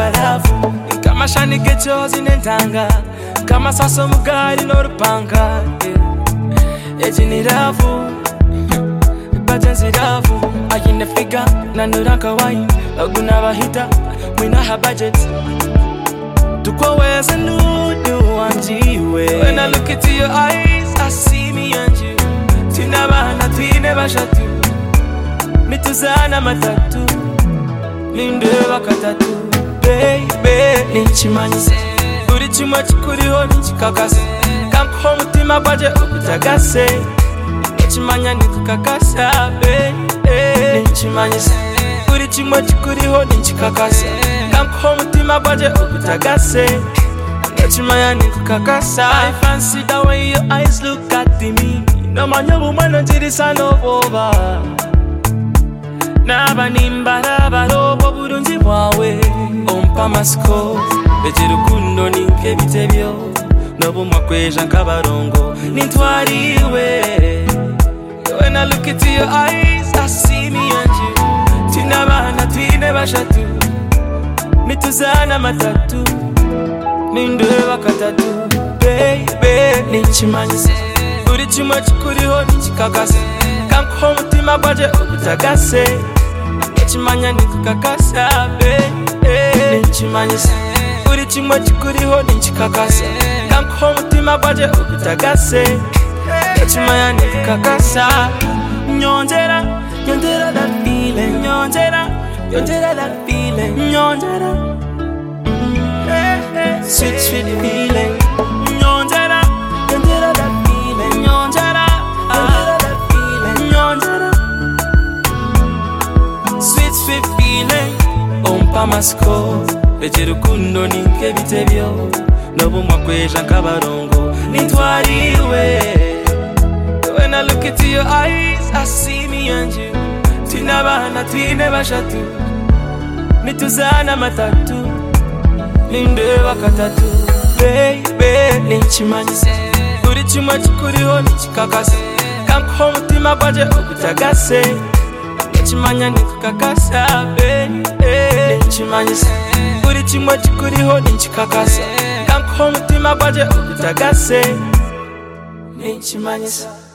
barafu kama shani kechozi nentanga kama saso mugari n'orupanga ejini rafu bajanzi rafu ayine figa nanuraka wine aguna bahita mwina ha budget tukwaweza nudu wanjiwe. When I look into your eyes I see me and you tinabana twine bashatu mituzana matatu ninde bakatatu baby nichimanyise uri kimwe kikuriho nikikakase kanko mutima baje ukutagase nichimanya nikukakasa baby nichimanyise uri kimwe kikuriho nikikakase kanko mutima baje ukutagase nichimanya nikukakasa. I fancy the way your eyes look at me no manyo mwana jirisa no over naba nimbara barobo burunzi bwawe ompa masiko bejirukundo ninke bitebyo nobu makweja nkabarongo nintwariwe. When I look into your eyes I see me and you tinabana twine bashatu mituzana matatu ninde bakatatu baby nichimanyise uri kimwe kikuriho nikikakase kanko mutima baje ukutagase nichimanya nikukakasa baby nichimanyise uri kimwe kikuriho nikikakase kanko mutima baje ukutagase nichimanya nikukakasa. Nyonjera nyonjera that feeling nyonjera nyonjera that feeling nyonjera sweet sweet feeling nyonjera nyonjera that feeling nyonjera nyonjera that feeling nyonjera sweet sweet feeling ompa masiko bejirukundo ninke bitebyo nobu makweja nkabarongo nintwariwe. When I look into your eyes I see me and you tinabana twine bashatu mituzana matatu ninde bakatatu baby nichimanyise uri kimwe kikuriho nikikakase kanko mutima baje ukutagase nichimanya nikukakasa baby nichimanyise uri kimwe kikuriho nikikakase kanko mutima baje ukutagase nichimanyise.